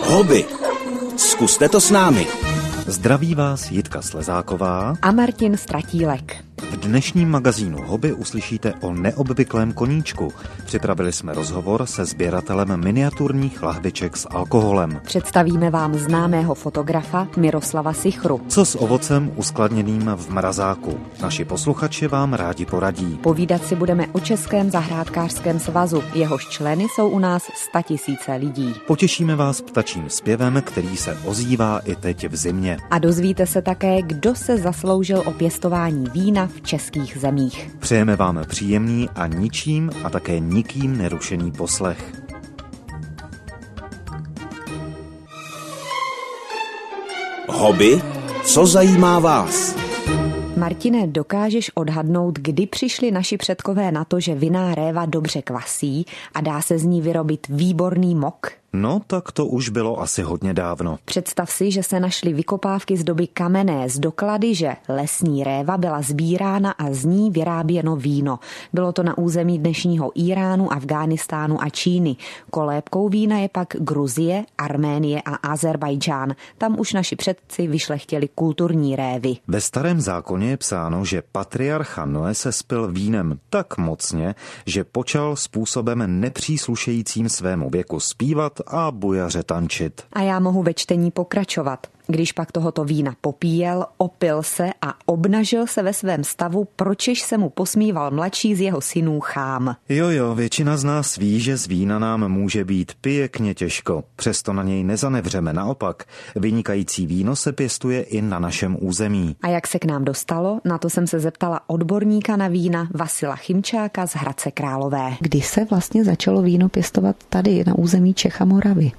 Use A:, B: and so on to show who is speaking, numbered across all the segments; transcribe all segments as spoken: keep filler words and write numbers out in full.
A: Hobby. Zkuste to s námi.
B: Zdraví vás Jitka Slezáková
C: a Martin Stratílek.
B: V dnešním magazínu Hobby uslyšíte o neobvyklém koníčku. Připravili jsme rozhovor se sběratelem miniaturních lahviček s alkoholem.
C: Představíme vám známého fotografa Miroslava Sichru.
B: Co s ovocem uskladněným v mrazáku? Naši posluchači vám rádi poradí.
C: Povídat si budeme o Českém zahrádkářském svazu. Jehož členy jsou u nás statisíce lidí.
B: Potěšíme vás ptačím zpěvem, který se ozývá i teď v zimě.
C: A dozvíte se také, kdo se zasloužil o pěstování vína v českých zemích.
B: Přejeme vám příjemný a ničím a také nikým nerušený poslech.
A: Hobby? Co zajímá vás?
C: Martine, dokážeš odhadnout, kdy přišli naši předkové na to, že vinná réva dobře kvasí a dá se z ní vyrobit výborný mok?
B: No, tak to už bylo asi hodně dávno.
C: Představ si, že se našly vykopávky z doby kamenné z doklady, že lesní réva byla sbírána a z ní vyráběno víno. Bylo to na území dnešního Íránu, Afghánistánu a Číny. Kolébkou vína je pak Gruzie, Arménie a Azerbajdžán. Tam už naši předci vyšlechtěli kulturní révy.
B: Ve Starém zákoně je psáno, že patriarcha Noé se spil vínem tak mocně, že počal způsobem nepříslušejícím svému věku zpívat a bujaře tančit.
C: A já mohu ve čtení pokračovat. Když pak tohoto vína popíjel, opil se a obnažil se ve svém stavu, pročež se mu posmíval mladší z jeho synů Chám.
B: Jo, jo, většina z nás ví, že z vína nám může být pěkně těžko. Přesto na něj nezanevřeme, naopak. Vynikající víno se pěstuje i na našem území.
C: A jak se k nám dostalo? Na to jsem se zeptala odborníka na vína Vasila Chymčáka z Hradce Králové. Kdy se vlastně začalo víno pěstovat tady na území Čech a Moravy?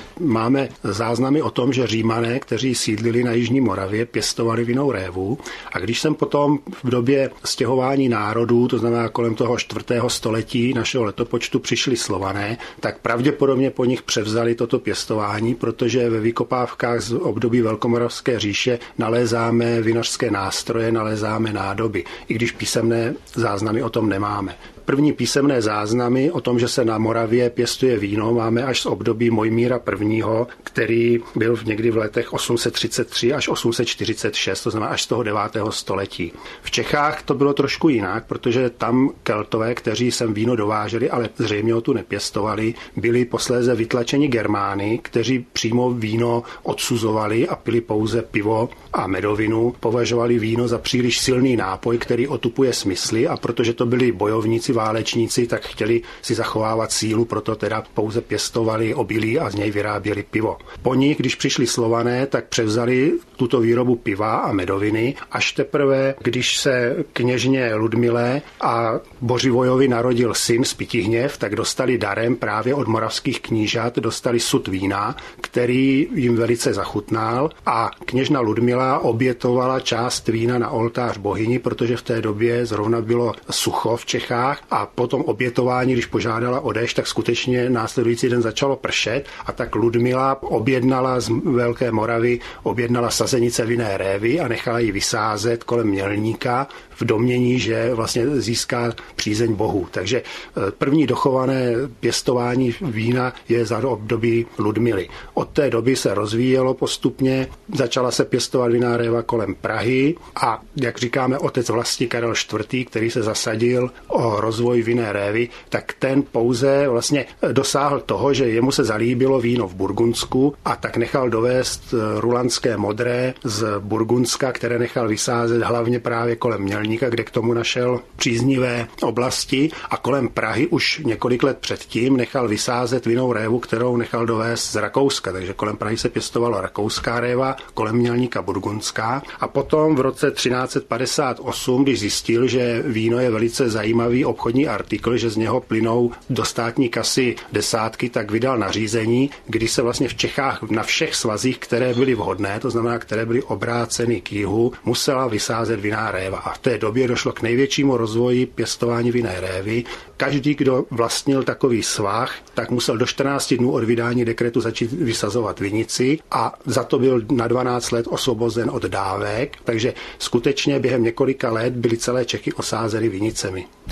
D: Máme záznamy o tom, že Římané, kteří sídlili na jižní Moravě, pěstovali vinnou révu. A když jsem potom v době stěhování národů, to znamená kolem toho čtvrtého století našeho letopočtu, přišli Slované, tak pravděpodobně po nich převzali toto pěstování, protože ve vykopávkách z období Velkomoravské říše nalézáme vinařské nástroje, nalézáme nádoby, i když písemné záznamy o tom nemáme. První písemné záznamy o tom, že se na Moravě pěstuje víno, máme až z období Mojmíra prvního, který byl v někdy v letech osm set třicet tři až osm set čtyřicet šest, to znamená až z toho devátého století. V Čechách to bylo trošku jinak, protože tam Keltové, kteří sem víno dováželi, ale zřejmě ho tu nepěstovali, byli posléze vytlačeni Germány, kteří přímo víno odsuzovali a pili pouze pivo a medovinu. Považovali víno za příliš silný nápoj, který otupuje smysly, a protože to byli bojovníci, válečníci, tak chtěli si zachovávat sílu, proto teda pouze pěstovali obilí a z něj vyráběli pivo. Po nich, když přišli Slované, tak převzali tuto výrobu piva a medoviny, až teprve, když se kněžně Ludmile a Bořivojovi narodil syn Spytihněv, tak dostali darem právě od moravských knížat, dostali sud vína, který jim velice zachutnal, a kněžna Ludmila obětovala část vína na oltář bohyni, protože v té době zrovna bylo sucho v Čechách, a potom obětování, když požádala o déšť, tak skutečně následující den začalo pršet, a tak Ludmila objednala z Velké Moravy, objednala sazenice vinné révy a nechala ji vysázet kolem Mělníka v domnění, že vlastně získá přízeň bohů. Takže první dochované pěstování vína je za období Ludmily. Od té doby se rozvíjelo postupně, začala se pěstovat vinná réva kolem Prahy a, jak říkáme, otec vlasti Karel čtvrtý, který se zasadil o rozvoj vinné révy, tak ten pouze vlastně dosáhl toho, že jemu se zalíbilo víno v Burgundsku, a tak nechal dovést rulandské modré z Burgundska, které nechal vysázet hlavně právě kolem Mělníka, kde k tomu našel příznivé oblasti, a kolem Prahy už několik let předtím nechal vysázet vinnou révu, kterou nechal dovést z Rakouska. Takže kolem Prahy se pěstovalo rakouská réva, kolem Mělníka burgundská, a potom v roce třináct set padesát osm, když zjistil, že víno je velice zajímavý obchodní artikl, že z něho plynou do státní kasy desátky, tak vydal nařízení, kdy se vlastně v Čechách na všech svazích, které byly vhodné, to znamená, které byly obráceny k jihu, musela vysázet vinná réva. A v té době došlo k největšímu rozvoji pěstování vinné révy. Každý, kdo vlastnil takový svah, tak musel do čtrnácti dnů od vydání dekretu začít vysazovat vinici, a za to byl na dvanáct let osvobozen od dávek, takže skutečně během několika let byly celé Čechy osázeny vinicemi.
C: To nebyl špatný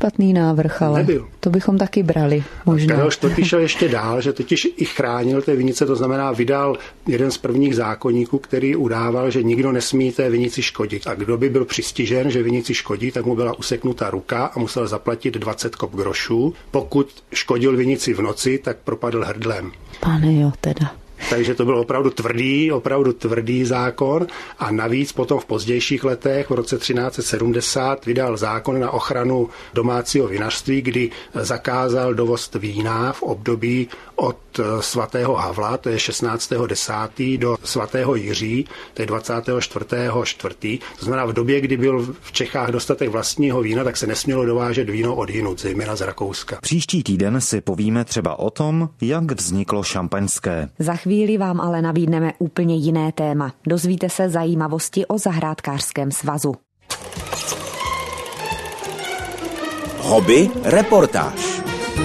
C: špatný návrh, ale
D: nebyl.
C: To bychom taky brali. Možná.
D: Karel čtvrtý šel ještě dál, že totiž i chránil té vinice, to znamená vydal jeden z prvních zákoníků, který udával, že nikdo nesmí té vinici škodit. A kdo by byl přistižen, že vinici škodí, tak mu byla useknuta ruka a musel zaplatit dvacet kop grošů. Pokud škodil vinici v noci, tak propadl hrdlem.
C: Pane jo, teda.
D: Takže to byl opravdu tvrdý, opravdu tvrdý zákon a navíc potom v pozdějších letech, v roce třináct set sedmdesát, vydal zákon na ochranu domácího vinařství, kdy zakázal dovoz vína v období od svatého Havla, to je šestnáctého desátého do svatého Jiří, to je dvacátého čtvrtého čtvrtého To znamená v době, kdy byl v Čechách dostatek vlastního vína, tak se nesmělo dovážet víno odjinud, zejména z Rakouska.
B: Příští týden si povíme třeba o tom, jak vzniklo šampaňské.
C: Za chvíli vám ale nabídneme úplně jiné téma. Dozvíte se zajímavosti o zahrádkářském svazu.
A: Hobby reportáž.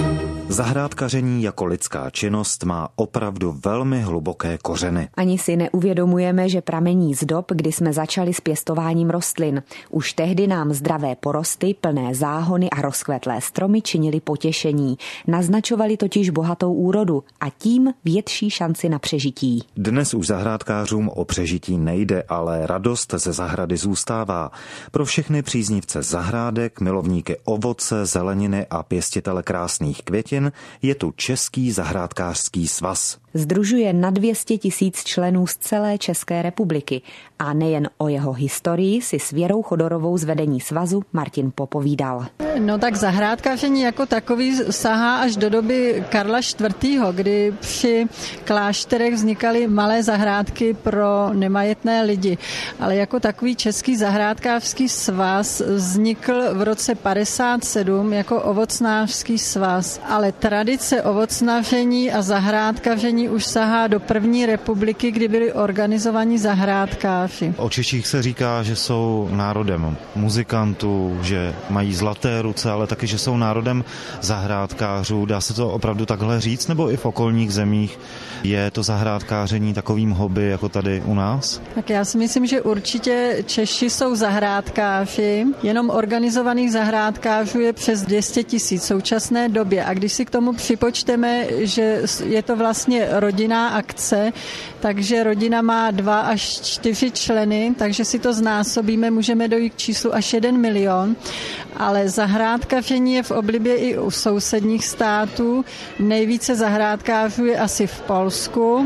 B: Zahrádkaření jako lidská činnost má opravdu velmi hluboké kořeny.
C: Ani si neuvědomujeme, že pramení z dob, kdy jsme začali s pěstováním rostlin. Už tehdy nám zdravé porosty, plné záhony a rozkvetlé stromy činili potěšení. Naznačovali totiž bohatou úrodu a tím větší šanci na přežití.
B: Dnes už zahrádkářům o přežití nejde, ale radost ze zahrady zůstává. Pro všechny příznivce zahrádek, milovníky ovoce, zeleniny a pěstitele krásných květin je tu Český zahrádkářský svaz.
C: Sdružuje na dvě stě tisíc členů z celé České republiky a nejen o jeho historii si s Věrou Chodorovou z vedení svazu Martin popovídal.
E: No tak zahrádkaření jako takový sahá až do doby Karla čtvrtého kdy při klášterech vznikaly malé zahrádky pro nemajetné lidi. Ale jako takový Český zahrádkářský svaz vznikl v roce padesát sedm jako ovocnářský svaz. Ale tradice ovocnaření a zahrádkaření už sahá do první republiky, kdy byli organizovaní zahrádkáři.
F: O Češích se říká, že jsou národem muzikantů, že mají zlaté ruce, ale taky, že jsou národem zahrádkářů. Dá se to opravdu takhle říct, nebo i v okolních zemích je to zahrádkáření takovým hobby jako tady u nás?
E: Tak já si myslím, že určitě Češi jsou zahrádkáři. Jenom organizovaných zahrádkářů je přes dvě stě tisíc v současné době. A když si k tomu připočteme, že je to vlastně rodinná akce, takže rodina má dva až čtyři členy, takže si to znásobíme, můžeme dojít k číslu až jeden milion, ale zahrádkaření je v oblibě i u sousedních států. Nejvíce zahrádkářů je asi v Polsku.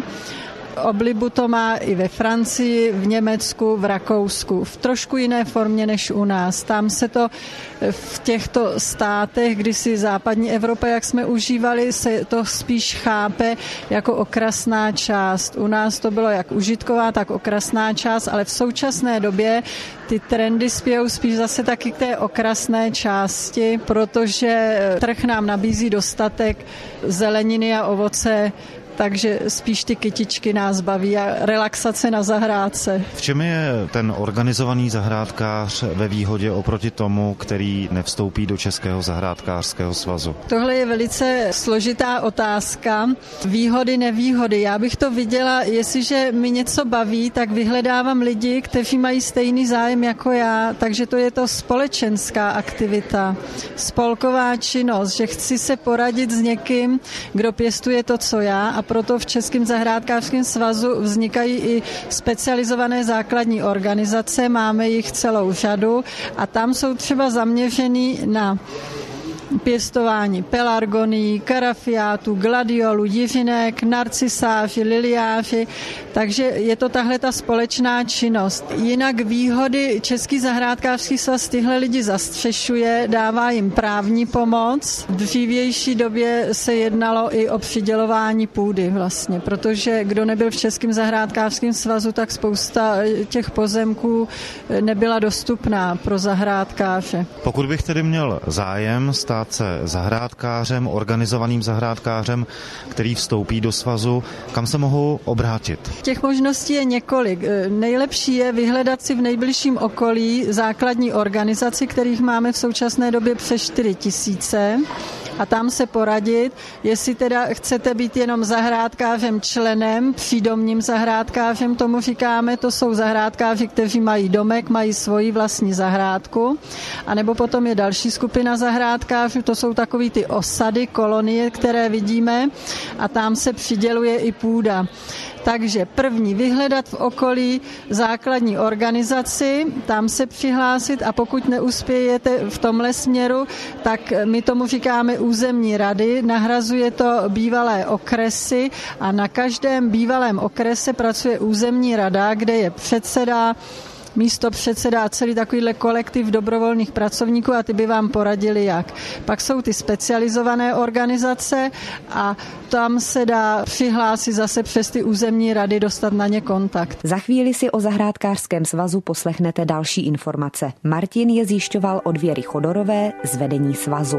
E: Oblibu to má i ve Francii, v Německu, v Rakousku, v trošku jiné formě než u nás. Tam se to v těchto státech, kdysi západní Evropa, jak jsme užívali, se to spíš chápe jako okrasná část. U nás to bylo jak užitková, tak okrasná část, ale v současné době ty trendy spějou spíš zase taky k té okrasné části, protože trh nám nabízí dostatek zeleniny a ovoce, takže spíš ty kytičky nás baví a relaxace na zahrádce.
F: V čem je ten organizovaný zahrádkář ve výhodě oproti tomu, který nevstoupí do Českého zahrádkářského svazu?
E: Tohle je velice složitá otázka. Výhody, nevýhody. Já bych to viděla, jestliže mi něco baví, tak vyhledávám lidi, kteří mají stejný zájem jako já, takže to je to společenská aktivita, spolková činnost, že chci se poradit s někým, kdo pěstuje to, co já, a proto v Českém zahrádkářském svazu vznikají i specializované základní organizace, máme jich celou řadu a tam jsou třeba zaměřený na pěstování pelargoní, karafiátů, gladiolů, jiřinek, narcisáři, liliáři, takže je to tahle ta společná činnost. Jinak výhody Český zahrádkářský svaz tyhle lidi zastřešuje, dává jim právní pomoc. V dřívější době se jednalo i o přidělování půdy vlastně, protože kdo nebyl v Českém zahrádkářském svazu, tak spousta těch pozemků nebyla dostupná pro zahrádkáře.
F: Pokud bych tedy měl zájem stát se zahrádkářem, organizovaným zahrádkářem, který vstoupí do svazu, kam se mohou obrátit?
E: Těch možností je několik. Nejlepší je vyhledat si v nejbližším okolí základní organizaci, kterých máme v současné době přes čtyři tisíce. a tam se poradit, jestli teda chcete být jenom zahrádkářem členem, přídomním zahrádkářem, tomu říkáme, to jsou zahrádkáři, kteří mají domek, mají svoji vlastní zahrádku, anebo potom je další skupina zahrádkářů, to jsou takový ty osady, kolonie, které vidíme a tam se přiděluje i půda. Takže první, vyhledat v okolí základní organizaci, tam se přihlásit a pokud neuspějete v tomhle směru, tak my tomu říkáme územní rady, nahrazuje to bývalé okresy a na každém bývalém okrese pracuje územní rada, kde je předseda, místo předseda celý takovýhle kolektiv dobrovolných pracovníků a ty by vám poradili jak. Pak jsou ty specializované organizace a tam se dá přihlásit zase přes ty územní rady, dostat na ně kontakt.
C: Za chvíli si o zahrádkářském svazu poslechnete další informace. Martin je zjišťoval od Věry Chodorové z vedení svazu.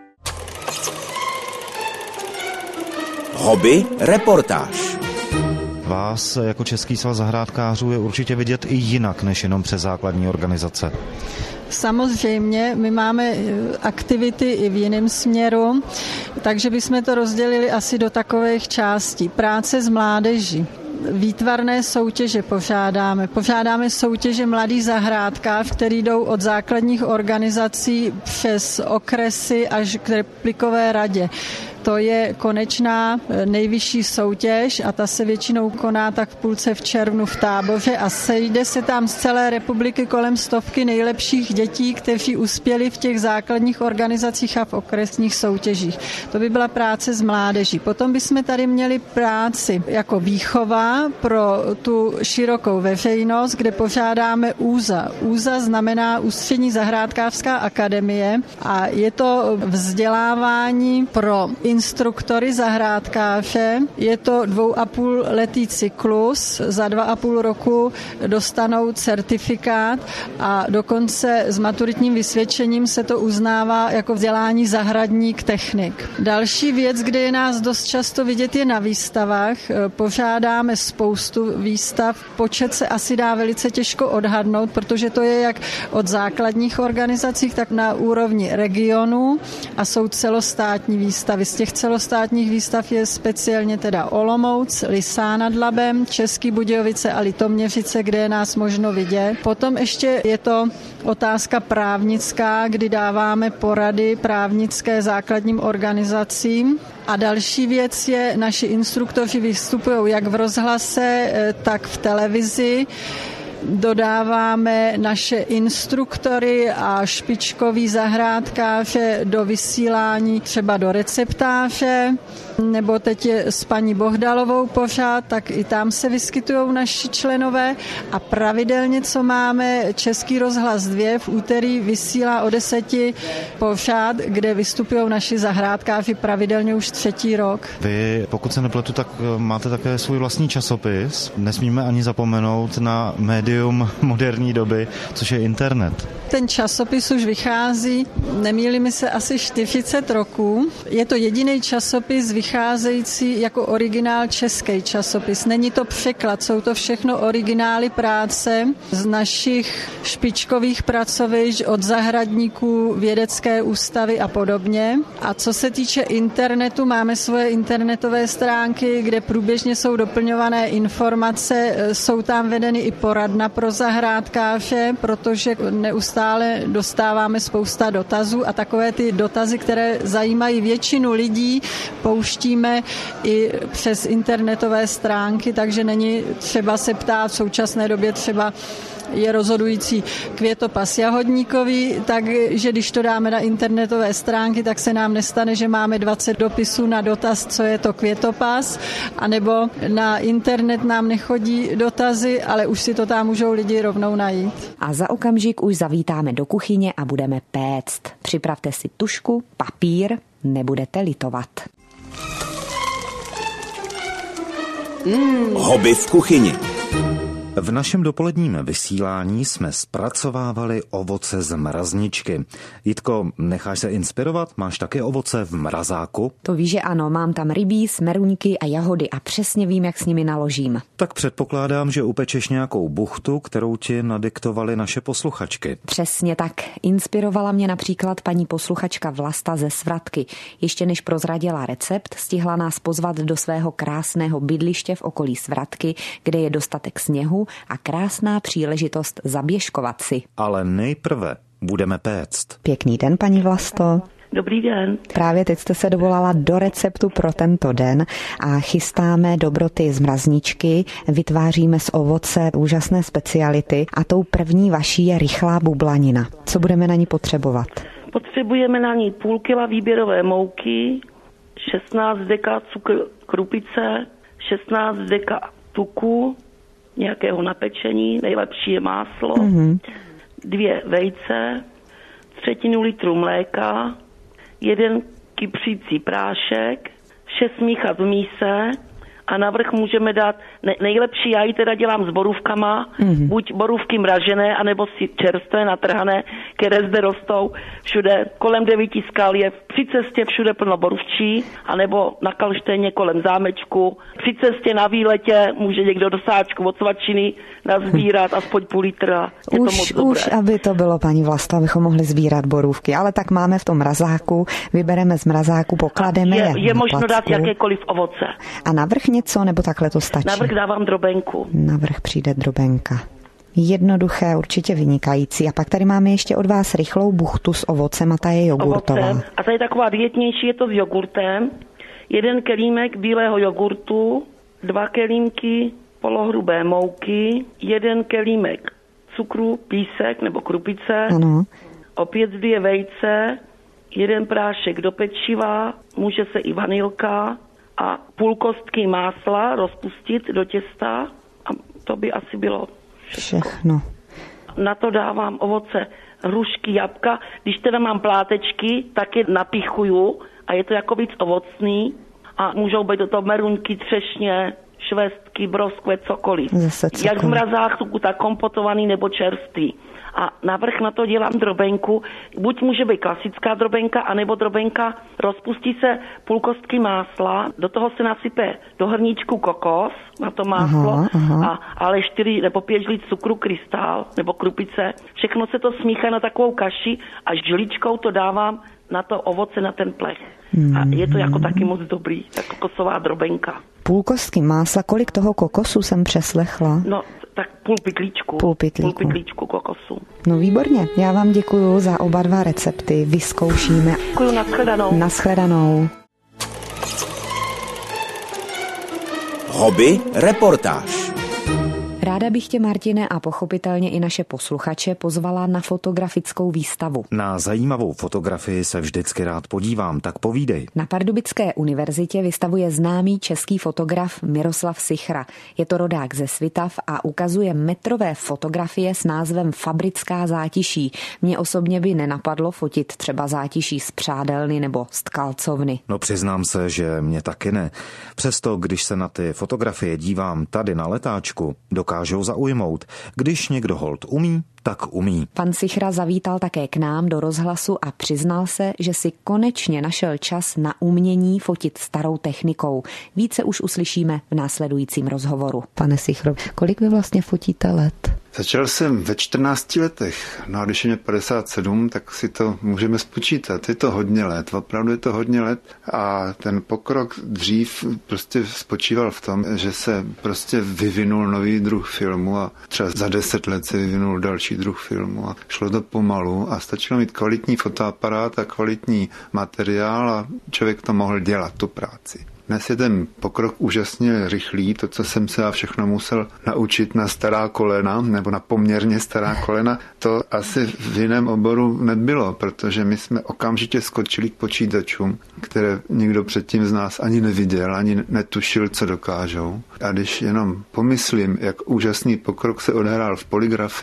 A: Hobby reportáž.
F: Vás jako Český svaz zahrádkářů je určitě vidět i jinak, než jenom přes základní organizace.
E: Samozřejmě, my máme aktivity i v jiném směru, takže bychom to rozdělili asi do takových částí. Práce s mládeží. Výtvarné soutěže pořádáme. Pořádáme soutěže mladých zahrádkářů, který jdou od základních organizací přes okresy až k replikové radě. To je konečná nejvyšší soutěž a ta se většinou koná tak v půlce v červnu v Táboře a sejde se tam z celé republiky kolem stovky nejlepších dětí, kteří uspěli v těch základních organizacích a v okresních soutěžích. To by byla práce s mládeží. Potom bychom tady měli práci jako výchova pro tu širokou veřejnost, kde pořádáme úza. Úza znamená Ústřední zahrádkářská akademie a je to vzdělávání pro instruktory zahrádkáře. Je to dvou a půl letý cyklus. Za dva a půl roku dostanou certifikát a dokonce s maturitním vysvědčením se to uznává jako vzdělání zahradník technik. Další věc, kde je nás dost často vidět, je na výstavách. Pořádáme spoustu výstav. Počet se asi dá velice těžko odhadnout, protože to je jak od základních organizací, tak na úrovni regionu a jsou celostátní výstavy. Z těch celostátních výstav je speciálně teda Olomouc, Lysá nad Labem, Český Budějovice a Litoměřice, kde je nás možno vidět. Potom ještě je to otázka právnická, kdy dáváme porady právnické základním organizacím. A další věc je, naši instruktoři vystupují jak v rozhlase, tak v televizi. Dodáváme naše instruktory a špičkový zahrádkáře do vysílání, třeba do receptáře, nebo teď je s paní Bohdalovou pořád, tak i tam se vyskytují naši členové a pravidelně, co máme, Český rozhlas dva v úterý vysílá o deseti pořád, kde vystupují naši zahrádkáři pravidelně už třetí rok.
F: Vy, pokud se nepletu, tak máte také svůj vlastní časopis. Nesmíme ani zapomenout na médium moderní doby, což je internet.
E: Ten časopis už vychází, nemýlím se, asi čtyřicet roků. Je to jediný časopis vycházející jako originál český časopis. Není to překlad, jsou to všechno originály práce z našich špičkových pracovišť, od zahradníků, vědecké ústavy a podobně. A co se týče internetu, máme svoje internetové stránky, kde průběžně jsou doplňované informace, jsou tam vedeny i poradna pro zahrádkáře, protože neustále dostáváme spousta dotazů a takové ty dotazy, které zajímají většinu lidí, pouštíme i přes internetové stránky, takže není třeba se ptát v současné době třeba je rozhodující květopas jahodníkový, takže když to dáme na internetové stránky, tak se nám nestane, že máme dvacet dopisů na dotaz, co je to květopas, anebo na internet nám nechodí dotazy, ale už si to tam můžou lidi rovnou najít.
C: A za okamžik už zavítáme do kuchyně a budeme péct. Připravte si tužku, papír, nebudete litovat.
A: Mm. Hobby v kuchyni.
B: V našem dopoledním vysílání jsme zpracovávali ovoce z mrazničky. Jitko, necháš se inspirovat? Máš taky ovoce v mrazáku?
C: To víš, že ano, mám tam rybí, smeruňky a jahody a přesně vím, jak s nimi naložím.
B: Tak předpokládám, že upečeš nějakou buchtu, kterou ti nadiktovaly naše posluchačky.
C: Přesně tak. Inspirovala mě například paní posluchačka Vlasta ze Svratky. Ještě než prozradila recept, stihla nás pozvat do svého krásného bydliště v okolí Svratky, kde je dostatek sněhu a krásná příležitost zaběžkovat si.
B: Ale nejprve budeme péct.
C: Pěkný den, paní Vlasto.
G: Dobrý den.
C: Právě teď jste se dovolala do receptu pro tento den a chystáme dobroty z mrazničky, vytváříme z ovoce úžasné speciality a tou první vaší je rychlá bublanina. Co budeme na ní potřebovat?
G: Potřebujeme na ní půl kila výběrové mouky, šestnáct deka cukr krupice, šestnáct deka tuku, nějakého napečení, nejlepší je máslo, mm-hmm. dvě vejce, třetinu litru mléka, jeden kypřící prášek, vše smíchat v míse a navrch můžeme dát, ne, nejlepší já ji teda dělám s borůvkama, mm-hmm. buď borůvky mražené, anebo si čerstvé, natrhané, které zde rostou všude, kolem devíti skal je při cestě všude plno borůvčí, anebo na Kalštejně kolem zámečku. Při cestě na výletě může někdo do sáčku od svačiny nazbírat aspoň půl litra. Je
C: už,
G: to moc dobré.
C: Už, aby to bylo, paní Vlasta, abychom mohli sbírat borůvky, ale tak máme v tom mrazáku, vybereme z mrazáku, poklademe
G: je.
C: Je,
G: je možno dát jakékoliv ovoce.
C: A navrch něco, nebo takhle to stačí?
G: Navrch dávám drobenku.
C: Navrch přijde drobenka. Jednoduché, určitě vynikající. A pak tady máme ještě od vás rychlou buchtu s ovocem a ta je jogurtová.
G: Ovocem. A ta je taková dietnější, je to s jogurtem. Jeden kelímek bílého jogurtu, dva kelímky polohrubé mouky, jeden kelímek cukru, písek nebo krupice,
C: ano.
G: Opět dvě vejce, jeden prášek do pečiva, může se i vanilka a půl kostky másla rozpustit do těsta a to by asi bylo všechno.
C: všechno.
G: Na to dávám ovoce, hrušky, jabka. Když teda mám plátečky, tak je napichuju a je to jako víc ovocný a můžou být do toho meruňky, třešně, švestky, broskve, cokoliv.
C: Zase cokoliv.
G: Jak v mrazáku, tak kompotovaný nebo čerstvý. A navrch na to dělám drobenku. Buď může být klasická drobenka, anebo drobenka rozpustí se půl kostky másla, do toho se nasype do hrníčku kokos, na to máslo,
C: aha, aha.
G: A, ale čtyři nebo pět žlic cukru krystál nebo krupice. Všechno se to smíchá na takovou kaši a žličkou to dávám na to ovoce, na ten plech. Mm. A je to jako taky moc dobrý, ta kokosová drobenka.
C: Půl kostky másla, kolik toho kokosu jsem přeslechla?
G: No, tak půl pytlíčku.
C: Půl pytlíku.
G: Půl pytlíčku kokosu.
C: No výborně, já vám děkuju za oba dva recepty, vyzkoušíme.
G: Děkuju, nashledanou.
C: Nashledanou.
A: Hobby reportáž.
C: Ráda bych tě, Martine, a pochopitelně i naše posluchače pozvala na fotografickou výstavu.
B: Na zajímavou fotografii se vždycky rád podívám, tak povídej.
C: Na Pardubické univerzitě vystavuje známý český fotograf Miroslav Sichra. Je to rodák ze Svitav a ukazuje metrové fotografie s názvem Fabrická zátiší. Mně osobně by nenapadlo fotit třeba zátiší z přádelny nebo z tkalcovny.
B: No přiznám se, že mě taky ne. Přesto, když se na ty fotografie dívám tady na letáčku, dokážou zaujmout. Když někdo holt umí, tak umí.
C: Pan Sichra zavítal také k nám do rozhlasu a přiznal se, že si konečně našel čas na umění fotit starou technikou. Více už uslyšíme v následujícím rozhovoru. Pane Sichro, kolik vy vlastně fotíte let?
H: Začal jsem ve čtrnácti letech, no a když je mě padesát sedm, tak si to můžeme spočítat. Je to hodně let, opravdu je to hodně let a ten pokrok dřív prostě spočíval v tom, že se prostě vyvinul nový druh filmu a třeba za deset let se vyvinul další druh filmu a šlo to pomalu a stačilo mít kvalitní fotoaparát a kvalitní materiál a člověk to mohl dělat, tu práci. Dnes je ten pokrok úžasně rychlý, to, co jsem se všechno musel naučit na stará kolena, nebo na poměrně stará kolena, to asi v jiném oboru nebylo, protože my jsme okamžitě skočili k počítačům, které nikdo předtím z nás ani neviděl, ani netušil, co dokážou. A když jenom pomyslím, jak úžasný pokrok se odehrál v poligrafii,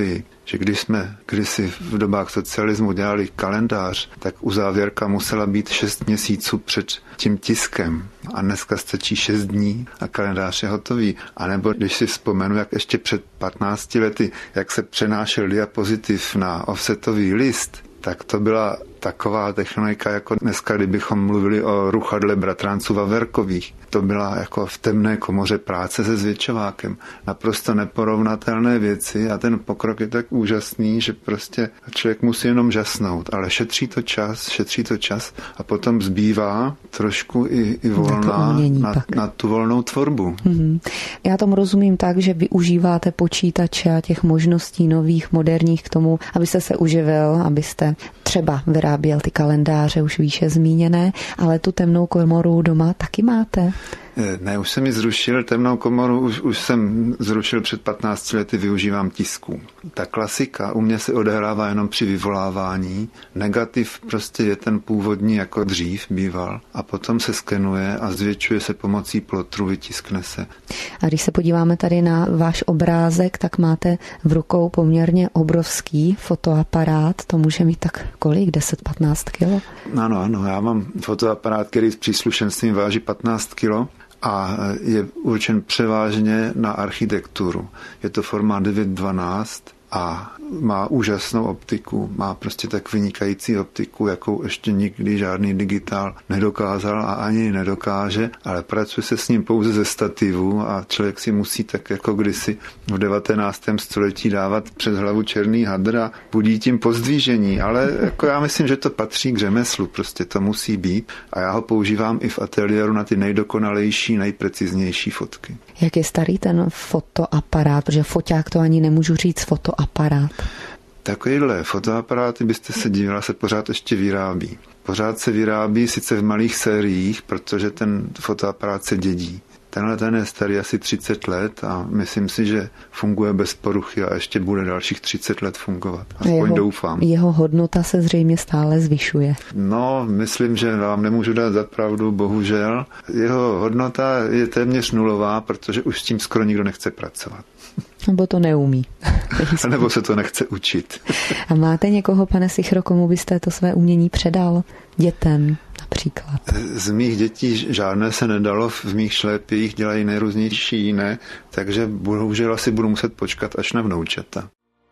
H: že když jsme kdysi v dobách socialismu dělali kalendář, tak uzávěrka musela být šest měsíců před tím tiskem a dneska stačí šest dní a kalendář je hotový. A nebo když si vzpomenu, jak ještě před patnácti lety, jak se přenášel diapozitiv na offsetový list, tak to byla taková technika, jako dneska, kdybychom mluvili o ruchadle bratránců Vaverkových. To byla jako v temné komoře práce se zvětšovákem. Naprosto neporovnatelné věci a ten pokrok je tak úžasný, že prostě člověk musí jenom žasnout, ale šetří to čas, šetří to čas a potom zbývá trošku i, i volná na, na, na tu volnou tvorbu.
C: Mm-hmm. Já tomu rozumím tak, že využíváte počítače a těch možností nových, moderních k tomu, abyste se uživil, abyste třeba vyráběl ty kalendáře už výše zmíněné, ale tu temnou komoru doma taky máte?
H: Ne, už jsem ji zrušil, temnou komoru už, už jsem zrušil před patnácti lety, využívám tisku. Ta klasika u mě se odehrává jenom při vyvolávání. Negativ prostě je ten původní, jako dřív býval, a potom se skenuje a zvětšuje se pomocí plotru, vytiskne se.
C: A když se podíváme tady na váš obrázek, tak máte v rukou poměrně obrovský fotoaparát, to může mít tak kolik, deset patnáct kilo?
H: Ano, ano, já mám fotoaparát, který s příslušenstvím váží patnáct kilo. A je určen převážně na architekturu. Je to formát devět dvanáct a má úžasnou optiku, má prostě tak vynikající optiku, jakou ještě nikdy žádný digitál nedokázal a ani nedokáže, ale pracuje se s ním pouze ze stativu a člověk si musí tak jako kdysi v devatenáctém století dávat přes hlavu černý hadr a budí tím pozdvížení, ale jako já myslím, že to patří k řemeslu, prostě to musí být a já ho používám i v ateliéru na ty nejdokonalejší, nejpreciznější fotky.
C: Jak je starý ten fotoaparát, protože foťák to ani nemůžu říct fotoaparát.
H: Takovýhle fotoaparáty, byste se dívala, se pořád ještě vyrábí. Pořád se vyrábí sice v malých sériích, protože ten fotoaparát se dědí. Tenhle ten je starý asi třicet let a myslím si, že funguje bez poruchy a ještě bude dalších třicet let fungovat. Aspoň
C: jeho,
H: doufám.
C: Jeho hodnota se zřejmě stále zvyšuje.
H: No, myslím, že vám nemůžu dát za pravdu, bohužel. Jeho hodnota je téměř nulová, protože už s tím skoro nikdo nechce pracovat.
C: Nebo to neumí.
H: Nebo se to nechce učit.
C: A máte někoho, pane Sichro, komu byste to své umění předal? Dětem například.
H: Z mých dětí žádné se nedalo, v mých šlépích dělají nejrůznější jiné, takže bohužel asi budu muset počkat až na vnoučata.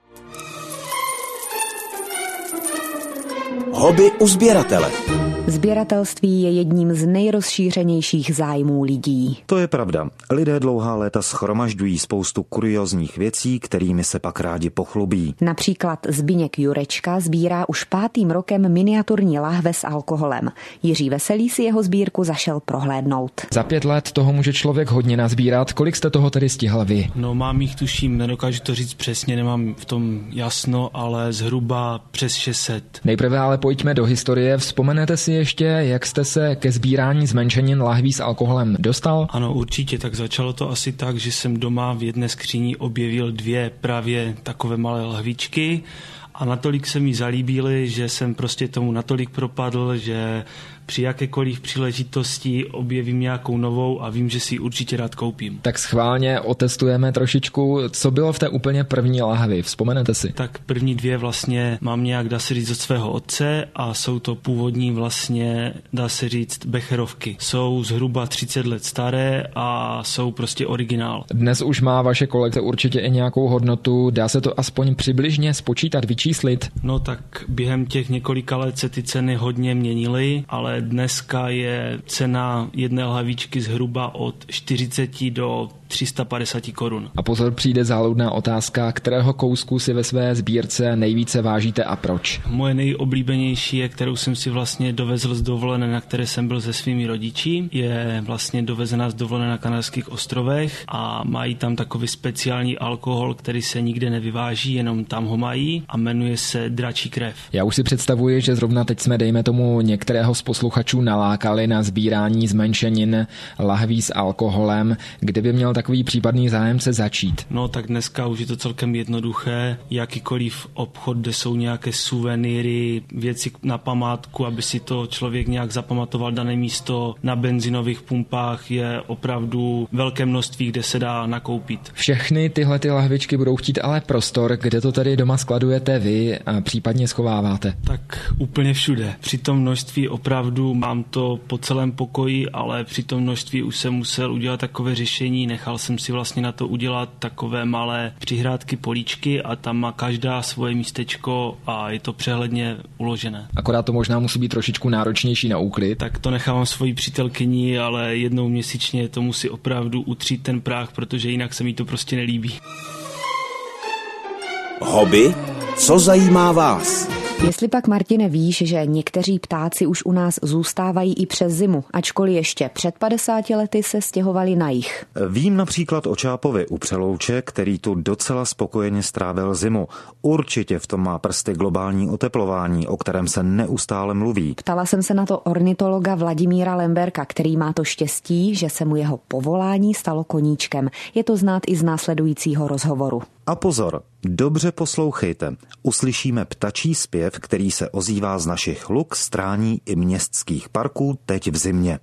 A: Hobby u sběratele.
C: Sběratelství je jedním z nejrozšířenějších zájmů lidí.
B: To je pravda. Lidé dlouhá léta shromažďují spoustu kuriózních věcí, kterými se pak rádi pochlubí.
C: Například Zbyněk Jurečka sbírá už pátým rokem miniaturní lahve s alkoholem. Jiří Veselý si jeho sbírku zašel prohlédnout.
I: Za pět let toho může člověk hodně nazbírat. Kolik jste toho tedy stihl vy?
J: No, mám jich, tuším, nedokážu to říct přesně, nemám v tom jasno, ale zhruba přes šest set.
I: Nejprve ale pojďme do historie. Vzpomenete si ještě, jak jste se ke sbírání zmenšenin lahví s alkoholem dostal?
J: Ano, určitě, tak začalo to asi tak, že jsem doma v jedné skříni objevil dvě právě takové malé lahvičky a natolik se mi zalíbily, že jsem prostě tomu natolik propadl, že při jakékoliv příležitosti objevím nějakou novou a vím, že si ji určitě rád koupím.
I: Tak schválně otestujeme trošičku, co bylo v té úplně první lahvi, vzpomenete si?
J: Tak první dvě vlastně mám nějak, dá se říct, od svého otce a jsou to původní vlastně, dá se říct, becherovky. Jsou zhruba třicet let staré a jsou prostě originál.
I: Dnes už má vaše kolekce určitě i nějakou hodnotu, dá se to aspoň přibližně spočítat, vyčíslit?
J: No tak během těch několika let se ty ceny hodně měnily, ale dneska je cena jedné lahvičky zhruba od čtyřicet do tři sta padesát korun.
I: A pozor, přijde záludná otázka, kterého kousku si ve své sbírce nejvíce vážíte a proč?
J: Moje nejoblíbenější je, kterou jsem si vlastně dovezl z dovolené, na které jsem byl se svými rodiči. Je vlastně dovezená z dovolené na Kanárských ostrovech a mají tam takový speciální alkohol, který se nikde nevyváží, jenom tam ho mají a jmenuje se Dračí krev.
I: Já už si představuji, že zrovna teď jsme, dejme tomu, některého z posluchačů nalákali na sbírání zmenšenin lahví s alkoholem, kde by měl takový případný zájemce začít?
J: No tak dneska už je to celkem jednoduché. Jakýkoliv obchod, kde jsou nějaké suvenýry, věci na památku, aby si to člověk nějak zapamatoval dané místo, na benzinových pumpách je opravdu velké množství, kde se dá nakoupit.
I: Všechny tyhle ty lahvičky budou chtít ale prostor, kde to tady doma skladujete vy a případně schováváte?
J: Tak úplně všude. Při tom množství opravdu mám to po celém pokoji, ale při tom množství už jsem musel udělat takové řešení. Nechal jsem si vlastně na to udělat takové malé přihrádky, políčky a tam má každá svoje místečko a je to přehledně uložené.
I: Akorát to možná musí být trošičku náročnější na úklid.
J: Tak to nechávám svoji přítelkyni, ale jednou měsíčně to musí opravdu utřít ten práh, protože jinak se mi to prostě nelíbí.
A: Hobby? Co zajímá vás?
C: Jestli pak, Martine, víš, že někteří ptáci už u nás zůstávají i přes zimu, ačkoliv ještě před padesáti lety se stěhovali na jih.
B: Vím například o čápovi u Přelouče, který tu docela spokojeně strávil zimu. Určitě v tom má prsty globální oteplování, o kterém se neustále mluví.
C: Ptala jsem se na to ornitologa Vladimíra Lemberka, který má to štěstí, že se mu jeho povolání stalo koníčkem. Je to znát i z následujícího rozhovoru.
B: A pozor, dobře poslouchejte. Uslyšíme ptačí zpěv, který se ozývá z našich luk, strání i městských parků teď v zimě.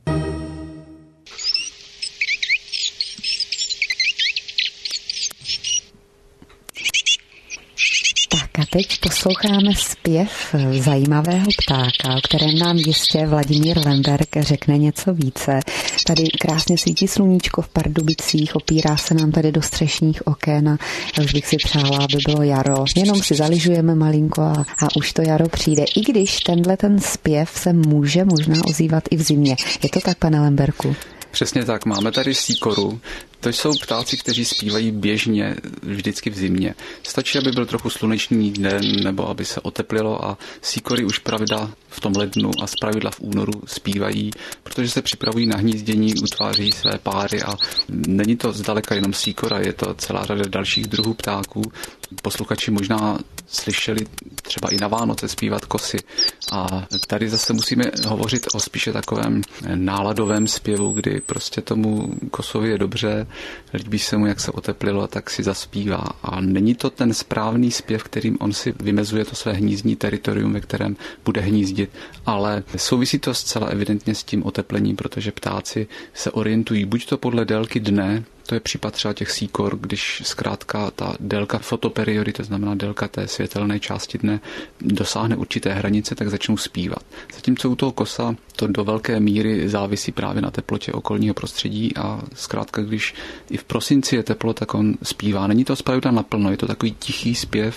C: Tak a teď posloucháme zpěv zajímavého ptáka, o kterém nám jistě Vladimír Lemberk řekne něco více. Tady krásně svítí sluníčko v Pardubicích, opírá se nám tady do střešních oken a já už bych si přála, aby bylo jaro. Jenom si zaližujeme malinko a, a už to jaro přijde. I když tenhle ten zpěv se může možná ozývat i v zimě. Je to tak, pane Lemberku?
K: Přesně tak, máme tady síkoru. To jsou ptáci, kteří zpívají běžně vždycky v zimě. Stačí, aby byl trochu slunečný den nebo aby se oteplilo a síkory už pravidla v tom lednu a zpravidla v únoru zpívají, protože se připravují na hnízdění, utváří své páry a není to zdaleka jenom síkora, je to celá řada dalších druhů ptáků. Posluchači možná slyšeli třeba i na Vánoce zpívat kosy. A tady zase musíme hovořit o spíše takovém náladovém zpěvu, kdy prostě tomu kosovi je dobře, líbí se mu, jak se oteplilo, tak si zaspívá. A není to ten správný zpěv, kterým on si vymezuje to své hnízdní teritorium, ve kterém bude hnízdit, ale souvisí to zcela evidentně s tím oteplením, protože ptáci se orientují buď to podle délky dne, to je případ třeba těch síkor, když zkrátka ta délka fotoperiody, to znamená délka té světelné části dne, dosáhne určité hranice, tak začnou zpívat. Zatímco u toho kosa to do velké míry závisí právě na teplotě okolního prostředí a zkrátka, když i v prosinci je teplo, tak on zpívá. Není to zpravidla naplno, je to takový tichý zpěv.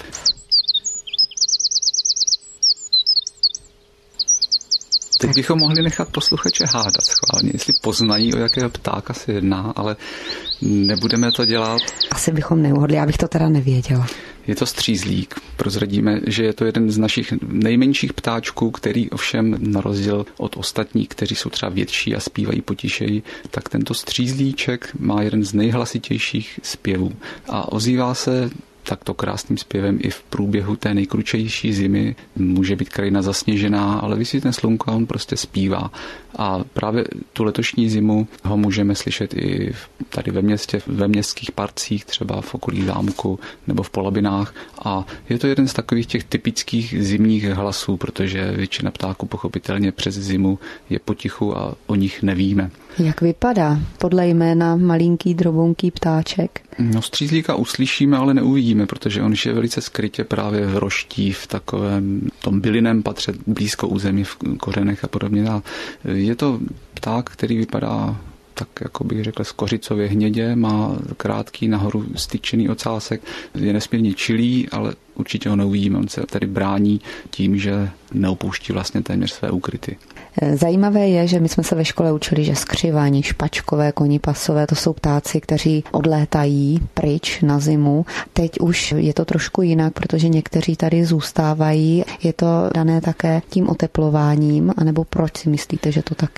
K: Teď bychom mohli nechat posluchače hádat schválně, jestli poznají, o jakého ptáka se jedná, ale nebudeme to dělat.
C: Asi bychom neuhodli, já bych to teda nevěděla.
K: Je to střízlík. Prozradíme, že je to jeden z našich nejmenších ptáčků, který ovšem na rozdíl od ostatních, kteří jsou třeba větší a zpívají potišeji, tak tento střízlíček má jeden z nejhlasitějších zpěvů a ozývá se takto krásným zpěvem i v průběhu té nejkručejší zimy. Může být krajina zasněžená, ale visí ten slunko a on prostě zpívá. A právě tu letošní zimu ho můžeme slyšet i tady ve městě, ve městských parcích, třeba v okolí zámku nebo v Polabinách. A je to jeden z takových těch typických zimních hlasů, protože většina ptáků pochopitelně přes zimu je potichu a o nich nevíme.
C: Jak vypadá podle jména malinký drobounký ptáček?
K: No, střízlíka uslyšíme, ale neuvidíme, protože on je velice skrytě právě v roští, v takovém tom bylinném patře blízko území, v kořenech a podobně. A je to pták, který vypadá tak, jako bych řekl, skořicově hnědě, má krátký nahoru styčený ocásek, je nesmírně čilý, ale určitě ho neuvidíme. On se tady brání tím, že neopouští vlastně téměř své úkryty.
C: Zajímavé je, že my jsme se ve škole učili, že skřiváni, špačkové, konipasové, to jsou ptáci, kteří odlétají pryč na zimu. Teď už je to trošku jinak, protože někteří tady zůstávají. Je to dané také tím oteplováním, anebo proč si myslíte, že to tak je?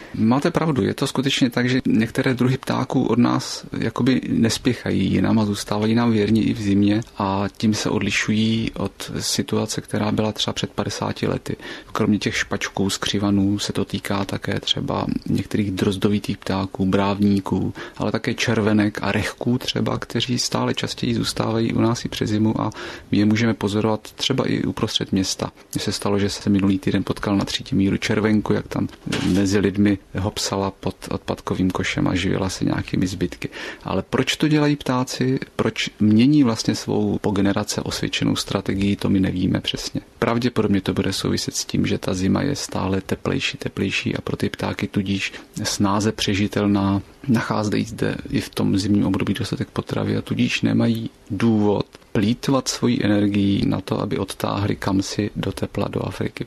K: Máte pravdu, je to skutečně tak, že některé druhy ptáků od nás jakoby nespěchají jinam a zůstávají nám věrní i v zimě a tím se odlišují od situace, která byla třeba před padesáti lety. Kromě těch špačků, skřivanů se to týká také třeba některých drozdovitých ptáků, brávníků, ale také červenek a rechků třeba, kteří stále častěji zůstávají u nás i přes zimu a my je můžeme pozorovat třeba i uprostřed města. Mně se stalo, že se minulý týden potkal na Třítimíru červenku, jak tam mezi lidmi hopsala pod odpadkovým košem a živila se nějakými zbytky. Ale proč to dělají ptáci, proč mění vlastně svou po generace osvědčenou strategii, to my nevíme přesně. Pravděpodobně to bude souviset s tím, že ta zima je stále teplejší, teplejší a pro ty ptáky tudíž snáze přežitelná, nacházejí zde i v tom zimním období dostatek potravy a tudíž nemají důvod plýtvat svoji energii na to, aby odtáhli kamsi do tepla do Afriky.